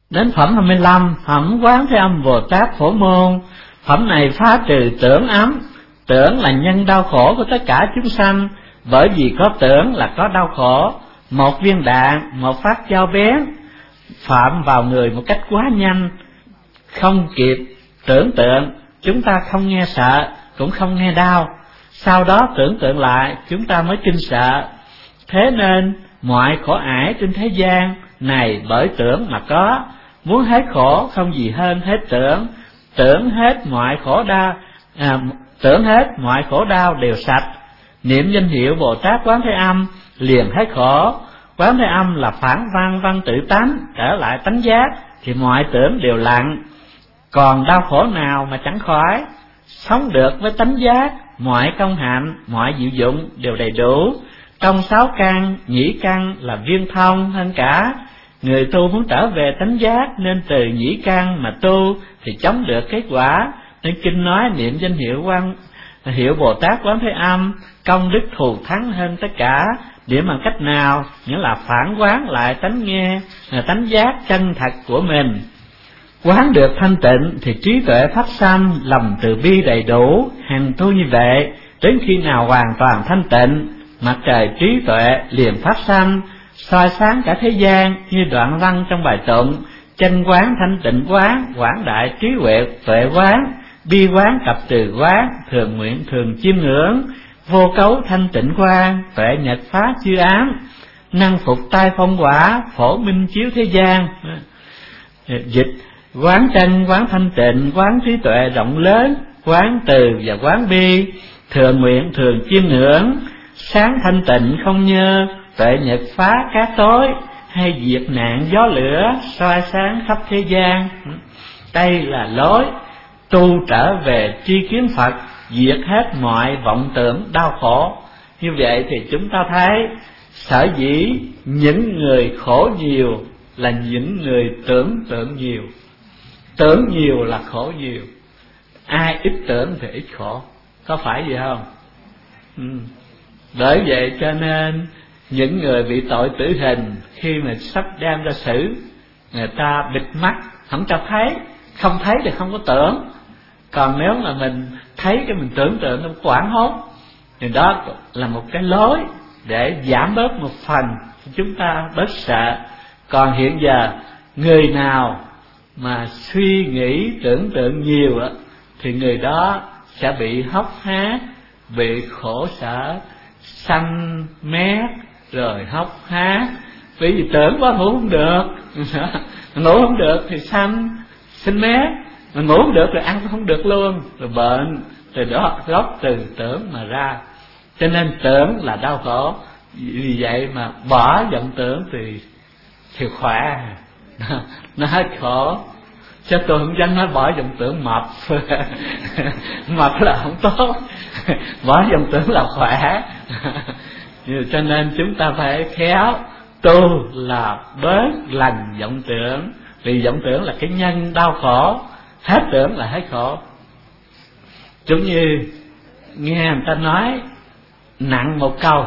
Đến phẩm 25, phẩm Quán Thế Âm Bồ Tát Phổ Môn. Phẩm này phá trừ tưởng ấm. Tưởng là nhân đau khổ của tất cả chúng sanh, bởi vì có tưởng là có đau khổ. Một viên đạn, một phát dao bén phạm vào người một cách quá nhanh, không kịp tưởng tượng, chúng ta không nghe sợ, cũng không nghe đau. Sau đó tưởng tượng lại, chúng ta mới kinh sợ. Thế nên mọi khổ ải trên thế gian này bởi tưởng mà có. Muốn hết khổ không gì hơn hết tưởng. Tưởng hết mọi khổ đau đều sạch. Niệm danh hiệu Bồ Tát Quán Thế Âm liền hết khổ. Quán Thế Âm là phản văn văn tự tánh, trở lại tánh giác thì mọi tưởng đều lặng. Còn đau khổ nào mà chẳng khỏi. Sống được với tánh giác, mọi công hạnh, mọi diệu dụng đều đầy đủ. Trong 6 căn, nhĩ căn là viên thông hơn cả. Người tu muốn trở về tánh giác nên từ nhĩ căn mà tu thì chống được kết quả. Nên kinh nói niệm danh hiệu Bồ Tát Quán Thế Âm công đức thù thắng hơn tất cả. Điểm bằng cách nào? Nghĩa là phản quán lại tánh nghe, là tánh giác chân thật của mình. Quán được thanh tịnh thì trí tuệ phát sanh, lòng từ bi đầy đủ. Hằng tu như vậy, đến khi nào hoàn toàn thanh tịnh, mặt trời trí tuệ liền phát sanh, soi sáng cả thế gian. Như đoạn văn trong bài tụng: chân quán thanh tịnh quán, quảng đại trí huệ tuệ quán, bi quán cập từ quán, thường nguyện thường chiêm ngưỡng, vô cấu thanh tịnh quang, tuệ nhật phá chư ám, năng phục tai phong quả, phổ minh chiếu thế gian. Dịch: quán chân, quán thanh tịnh, quán trí tuệ rộng lớn, quán từ và quán bi, thường nguyện thường chiêm ngưỡng, sáng thanh tịnh không nhơ, tuệ nhật phá cát tối, hay diệt nạn gió lửa, soi sáng khắp thế gian. Đây là lối tu trở về tri kiến Phật, diệt hết mọi vọng tưởng đau khổ. Như vậy thì chúng ta thấy sở dĩ những người khổ nhiều là những người tưởng tượng nhiều. Tưởng nhiều là khổ nhiều. Ai ít tưởng thì ít khổ. Có phải vậy không? Bởi vậy cho nên những người bị tội tử hình, khi mà sắp đem ra xử, người ta bịt mắt không cho thấy. Không thấy thì không có tưởng. Còn nếu mà mình thấy cái mình tưởng tượng, nó quảng hốt, thì đó là một cái lối để giảm bớt một phần chúng ta bớt sợ. Còn hiện giờ người nào mà suy nghĩ tưởng tượng nhiều á, thì người đó sẽ bị hốc hác, bị khổ sở, xanh mét, rồi hốc hác. Bởi vì tưởng quá ngủ không được, ngủ không được thì xanh mét, mà ngủ không được rồi ăn không được luôn, rồi bệnh. Từ đó gốc từ tưởng mà ra. Cho nên tưởng là đau khổ. Vì vậy mà bỏ vọng tưởng thì khỏe. Nó hết khổ. Chứ tôi không dám nói bỏ vọng tưởng mập. Mập là không tốt. Bỏ vọng tưởng là khỏe. Cho nên chúng ta phải khéo tu là bớt lần vọng tưởng. Vì vọng tưởng là cái nhân đau khổ. Hết tưởng là hết khổ. Giống như nghe người ta nói nặng một câu,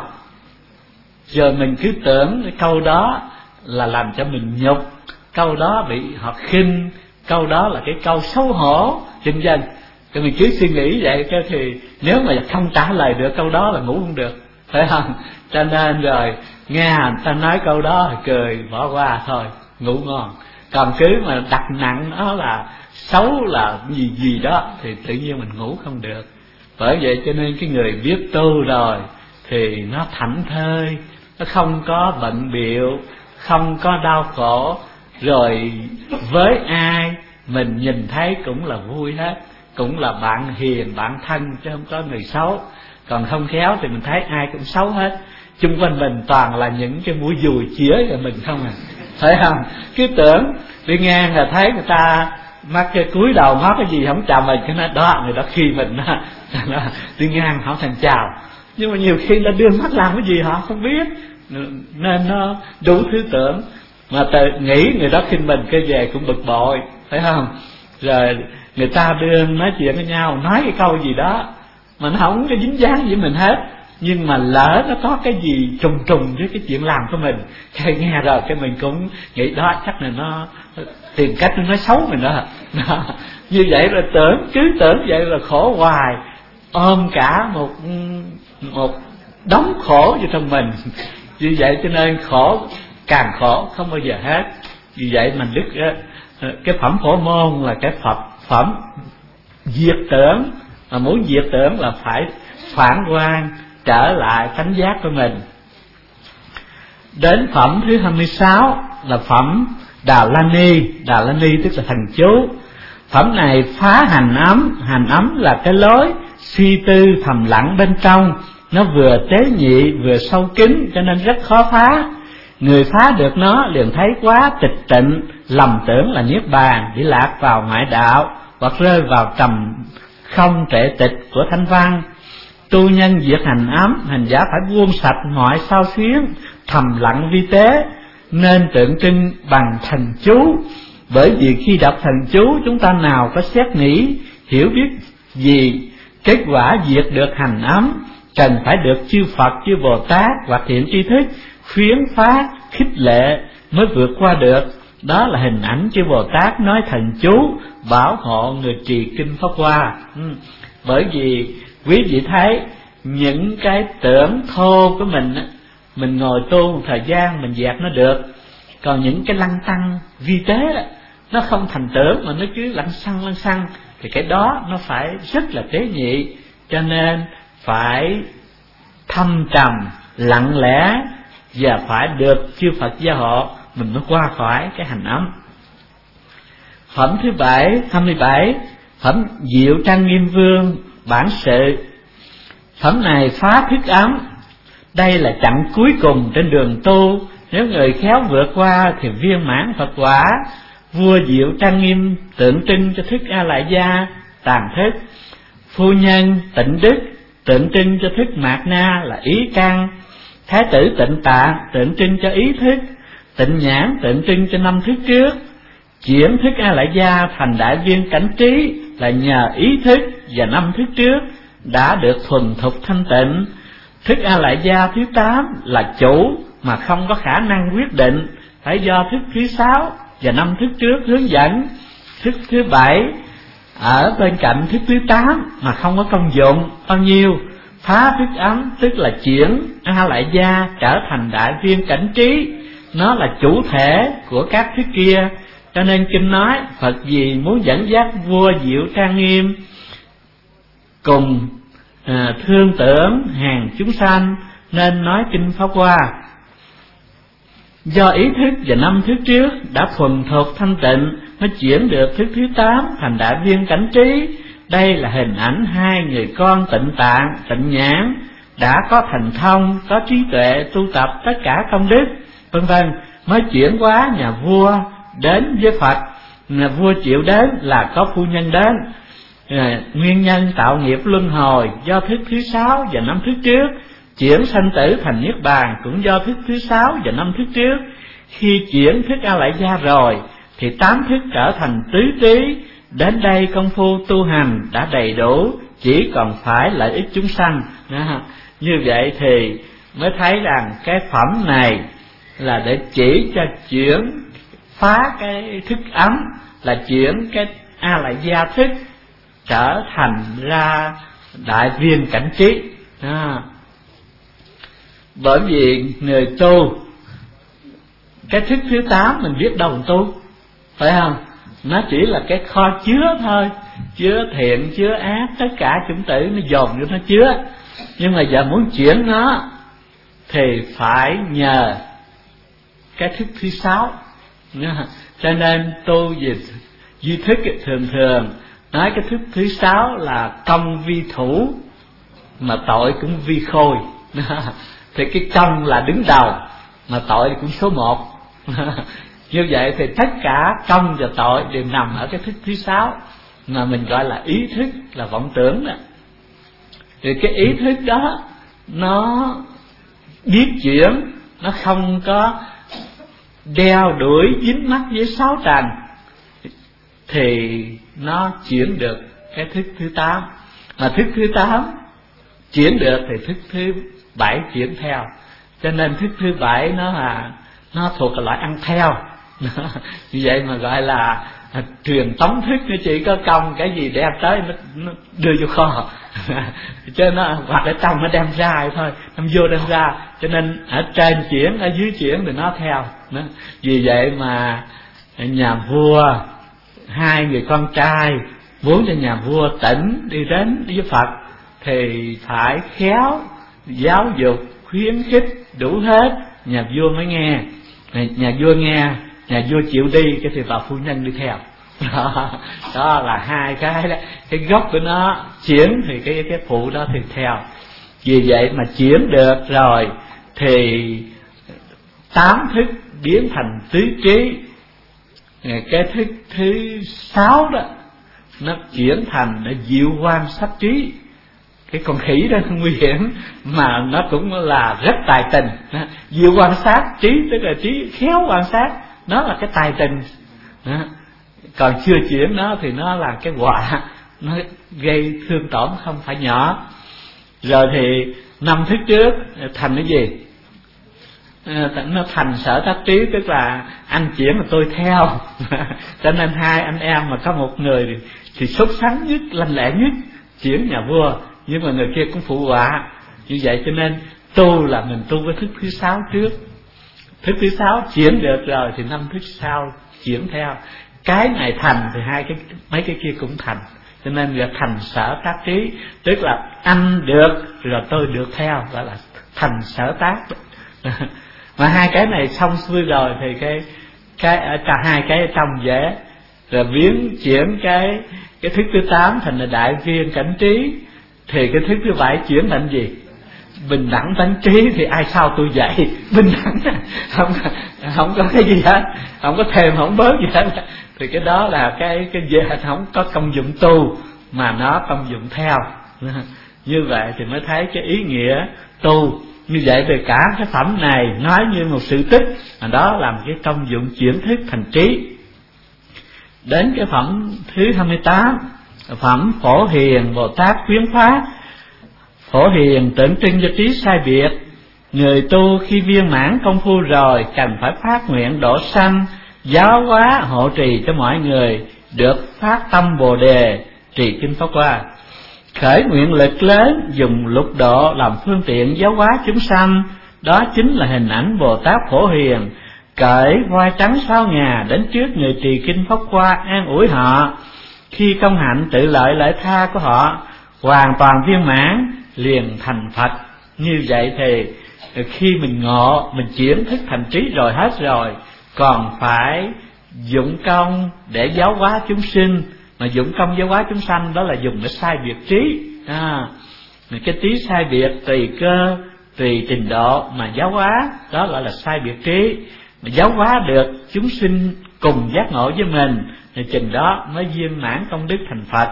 rồi mình cứ tưởng cái câu đó là làm cho mình nhục, câu đó bị họ khinh, câu đó là cái câu xấu hổ, vân vân. Thì mình cứ suy nghĩ vậy, cái thì nếu mà không trả lời được câu đó là ngủ không được, phải không? Cho nên rồi nghe người ta nói câu đó thì cười bỏ qua thôi, ngủ ngon. Còn cứ mà đặt nặng nó là xấu là gì đó thì tự nhiên mình ngủ không được. Bởi vậy cho nên cái người biết tu rồi thì nó thảnh thơi, nó không có bận bịu, không có đau khổ. Rồi với ai mình nhìn thấy cũng là vui hết, cũng là bạn hiền, bạn thân, chứ không có người xấu. Còn không khéo thì mình thấy ai cũng xấu hết. Chung quanh mình toàn là những cái mũi dùi chĩa vào mình không à, phải không? Cứ tưởng đi ngang là thấy người ta mắt cái cúi đầu ngó cái gì không chào mình, cái nó đó người đó khi mình đi ngang họ thành chào. Nhưng mà nhiều khi là đưa mắt làm cái gì họ không biết, nên nó đủ thứ tưởng. Mà tự nghĩ người đó khinh mình cái về cũng bực bội, phải không? Rồi người ta đưa nói chuyện với nhau, nói cái câu gì đó mà nó không có dính dáng với mình hết, Nhưng mà lỡ nó có cái gì trùng trùng với cái chuyện làm của mình, cái nghe rồi cái mình cũng nghĩ đó chắc là nó tìm cách nó nói xấu mình đó. Như vậy là cứ tưởng vậy là khổ hoài, ôm cả một đống khổ vào trong mình. Như vậy cho nên khổ càng khổ không bao giờ hết. Vì vậy mà Đức cái phẩm Phổ Môn là cái phẩm diệt tưởng, mà muốn diệt tưởng là phải phản quan trở lại tánh giác của mình. Đến phẩm thứ 26 là phẩm Đà La Ni. Đà La Ni tức là thần chú. Phẩm này phá hành ấm. Hành ấm là cái lối suy tư thầm lặng bên trong, nó vừa tế nhị vừa sâu kín cho nên rất khó phá. Người phá được nó liền thấy quá tịch tịnh, lầm tưởng là niết bàn, bị lạc vào ngoại đạo hoặc rơi vào trầm không trệ tịch của thanh văn. Tu nhân diệt hành ấm, hành giả phải buông sạch mọi sao xuyến, thầm lặng vi tế, nên tượng trưng bằng thần chú. Bởi vì khi đọc thần chú, chúng ta nào có xét nghĩ, hiểu biết gì, kết quả diệt được hành ấm cần phải được chư Phật, chư Bồ Tát hoặc thiện tri thức khuyến phát, khích lệ mới vượt qua được. Đó là hình ảnh chư Bồ Tát nói thần chú bảo hộ người trì kinh Pháp Hoa. Bởi vì quý vị thấy những cái tưởng thô của mình ngồi tu một thời gian mình dẹp nó được. Còn những cái lăng tăng vi tế đó, nó không thành tưởng mà nó cứ lăng xăng thì cái đó nó phải rất là tế nhị, cho nên phải thâm trầm lặng lẽ và phải được chư Phật gia hộ mình mới qua khỏi cái hành ấm. Phẩm thứ 27, phẩm Diệu Trang Nghiêm Vương bản sự. Phẩm này phá thức ấm. Đây là chặng cuối cùng trên đường tu, nếu người khéo vượt qua thì viên mãn Phật quả. Vua Diệu Trang Nghiêm tượng trưng cho thức A Lại Gia tàn thức. Phu nhân Tịnh Đức tượng trưng cho thức Mạt Na là ý căn. Thái tử Tịnh Tạng tượng trưng cho ý thức. Tịnh Nhãn tượng trưng cho 5 thức trước. Chuyển thức A Lại Gia thành đại viên cảnh trí là nhờ ý thức và 5 thức trước đã được thuần thục thanh tịnh. Thức A Lại Gia thứ 8 là chủ mà không có khả năng quyết định, phải do thức thứ 6 và 5 thức trước hướng dẫn. Thức thứ 7 ở bên cạnh thức thứ 8 mà không có công dụng bao nhiêu. Phá thức ấm tức là chuyển A Lại Gia trở thành đại viên cảnh trí, nó là chủ thể của các thức kia. Cho nên kinh nói Phật gì muốn dẫn dắt vua Diệu Trang Nghiêm cùng thương tưởng hàng chúng sanh nên nói kinh Pháp Hoa. Do ý thức và 5 thức trước đã thuần thục thanh tịnh, nó chuyển được thức thứ 8 thành đại viên cảnh trí. Đây là hình ảnh hai người con Tịnh Tạng, Tịnh Nhãn đã có thành thông, có trí tuệ, tu tập tất cả công đức vân vân, mới chuyển qua nhà vua đến với Phật. Nhà vua chịu đến là có phu nhân đến. Nguyên nhân tạo nghiệp luân hồi do thức thứ 6 và 5 thức trước. Chuyển sanh tử thành niết bàn cũng do thức thứ 6 và 5 thức trước. Khi chuyển thức A Lại Gia rồi thì 8 thức trở thành tứ trí. Đến đây công phu tu hành đã đầy đủ, chỉ còn phải lợi ích chúng sanh. Như vậy thì mới thấy rằng cái phẩm này là để chỉ cho chuyển phá cái thức ấm, là chuyển cái A Lại Gia thức trở thành ra đại viên cảnh trí. Bởi vì người tu cái thức thứ 8 mình biết đâu mình tu, phải không? Nó chỉ là cái kho chứa thôi, chứa thiện chứa ác, tất cả chủng tử nó dồn vô nó chứa. Nhưng mà giờ muốn chuyển nó thì phải nhờ cái thức thứ 6. Cho nên tu về duy thức thường thường nói cái thức thứ 6 là công vi thủ mà tội cũng vi khôi. Thì cái công là đứng đầu mà tội thì cũng số 1. Như vậy thì tất cả công và tội đều nằm ở cái thức thứ 6 mà mình gọi là ý thức, là vọng tưởng đó. Thì cái ý thức đó nó biết chuyển, nó không có đeo đuổi dính mắc với 6 trần, thì nó chuyển được cái thức thứ 8. Mà thức thứ 8 chuyển được thì thức thứ 7 chuyển theo. Cho nên thức thứ 7 nó thuộc loại ăn theo. Như vậy mà gọi là truyền tống thức, nó chỉ có công cái gì đem tới nó đưa vô kho. Cho nó hoặc ở trong nó đem ra thôi, nó vô đem ra. Cho nên ở trên chuyển, ở dưới chuyển thì nó theo. Vì vậy mà nhà vua 2 người con trai muốn cho nhà vua tỉnh đi đến với Phật thì phải khéo giáo dục khuyến khích đủ hết, nhà vua mới nghe. Nhà vua nghe, nhà vua chịu đi, cái thì bà phu nhân đi theo. Đó là 2 cái đó. Cái gốc của nó chuyển thì cái phụ đó thì theo. Vì vậy mà chuyển được rồi thì 8 thức biến thành tứ trí. Cái thức thứ 6 đó nó chuyển thành diệu quan sát trí. Cái con khỉ đó nguy hiểm mà nó cũng là rất tài tình. Diệu quan sát trí tức là trí khéo quan sát, nó là cái tài tình đó. Còn chưa chuyển nó thì nó là cái họa, nó gây thương tổn không phải nhỏ. Rồi thì 5 thức trước thành cái gì? Nó thành sở tác trí, tức là anh chuyển mà tôi theo. Cho nên 2 anh em mà có một người thì sốt sắng nhất, lanh lẹ nhất, chuyển nhà vua, nhưng mà người kia cũng phụ họa. Như vậy cho nên tu là mình tu với thức thứ 6 trước. Thức thứ 6 chuyển được rồi thì 5 thức sau chuyển theo. Cái này thành thì mấy cái kia cũng thành. Cho nên là thành sở tác trí, tức là anh được rồi tôi được theo, gọi là thành sở tác. Mà 2 cái này xong xuôi rồi thì cái ở cả 2 cái ở trong dễ. Rồi biến chuyển cái thức thứ 8 thành là đại viên cảnh trí, thì cái thức thứ 7 chuyển thành gì? Bình đẳng tánh trí. Thì ai sao tôi dạy bình đẳng, không có cái gì hết, không có thêm không bớt gì hết. Thì cái đó là cái không có công dụng tu mà nó công dụng theo. Như vậy thì mới thấy cái ý nghĩa tu. Như vậy thì cả cái phẩm này nói như một sự tích, mà đó là một cái công dụng chuyển thức thành trí. Đến cái phẩm thứ 28, phẩm Phổ Hiền Bồ Tát khuyến phát. Phổ Hiền tượng trưng cho trí sai biệt. Người tu khi viên mãn công phu rồi cần phải phát nguyện độ sanh, giáo hóa hộ trì cho mọi người được phát tâm Bồ Đề, trì kinh Pháp Hoa. Khởi nguyện lực lớn, dùng lục độ làm phương tiện giáo hóa chúng sanh. Đó chính là hình ảnh Bồ Tát Phổ Hiền, cởi voi trắng 6 ngà đến trước người trì kinh Pháp Hoa an ủi họ. Khi công hạnh tự lợi lợi tha của họ hoàn toàn viên mãn, liền thành Phật. Như vậy thì khi mình ngộ, mình chuyển thức thành trí rồi hết rồi, còn phải dụng công để giáo hóa chúng sinh. Mà dụng công giáo hóa chúng sanh đó là dùng để sai biệt trí. Cái trí sai biệt tùy cơ, tùy trình độ mà giáo hóa, đó gọi là sai biệt trí. Mà giáo hóa được chúng sinh cùng giác ngộ với mình thì trình đó mới viên mãn công đức thành Phật.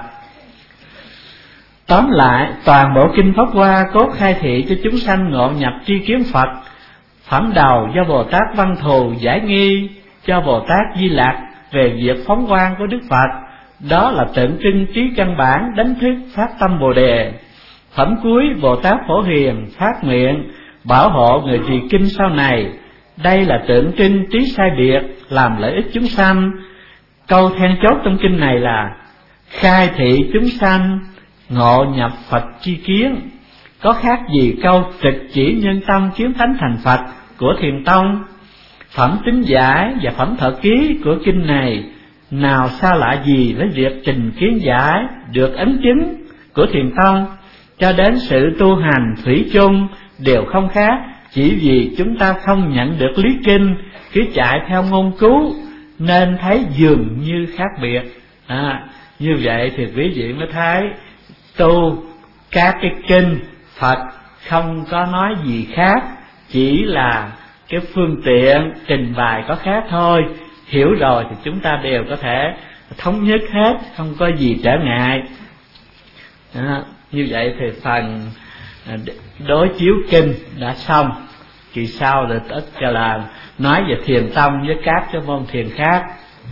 Tóm lại, toàn bộ kinh Pháp Hoa cốt khai thị cho chúng sanh ngộ nhập tri kiến Phật. Phẩm đầu do Bồ Tát Văn Thù giải nghi cho Bồ Tát Di Lặc về việc phóng quang của Đức Phật, đó là tượng trưng trí căn bản đánh thức phát tâm Bồ Đề. Phẩm cuối Bồ Tát Phổ Hiền phát nguyện bảo hộ người trì kinh sau này, đây là tượng trưng trí sai biệt làm lợi ích chúng sanh. Câu then chốt trong kinh này là khai thị chúng sanh ngộ nhập Phật tri kiến, có khác gì câu trực chỉ nhân tâm kiến tánh thành Phật của Thiền Tông. Phẩm tính giải và phẩm thọ ký của kinh này nào xa lạ gì với việc trình kiến giải được ấn chứng của Thiền Tông, cho đến sự tu hành thủy chung đều không khác, chỉ vì chúng ta không nhận được lý kinh, cứ chạy theo ngôn cứu nên thấy dường như khác biệt. Như vậy thì quý vị mới thấy tu các cái kinh Phật không có nói gì khác, chỉ là cái phương tiện trình bày có khác thôi. Hiểu rồi thì chúng ta đều có thể thống nhất hết, không có gì trở ngại. Như vậy thì phần đối chiếu kinh đã xong. Kỳ sau là tất cả là nói về Thiền Tông với các cái môn thiền khác.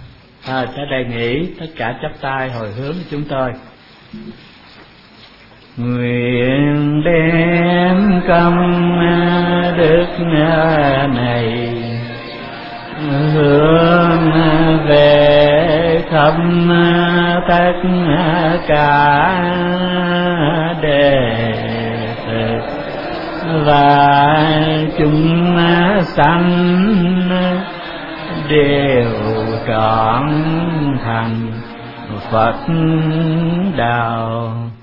Tới đây nghĩ tất cả chắp tay hồi hướng chúng tôi. nguyện đem công đức này hướng về khắp tất cả đệ tử và chúng sanh đều trọn thành Phật đạo.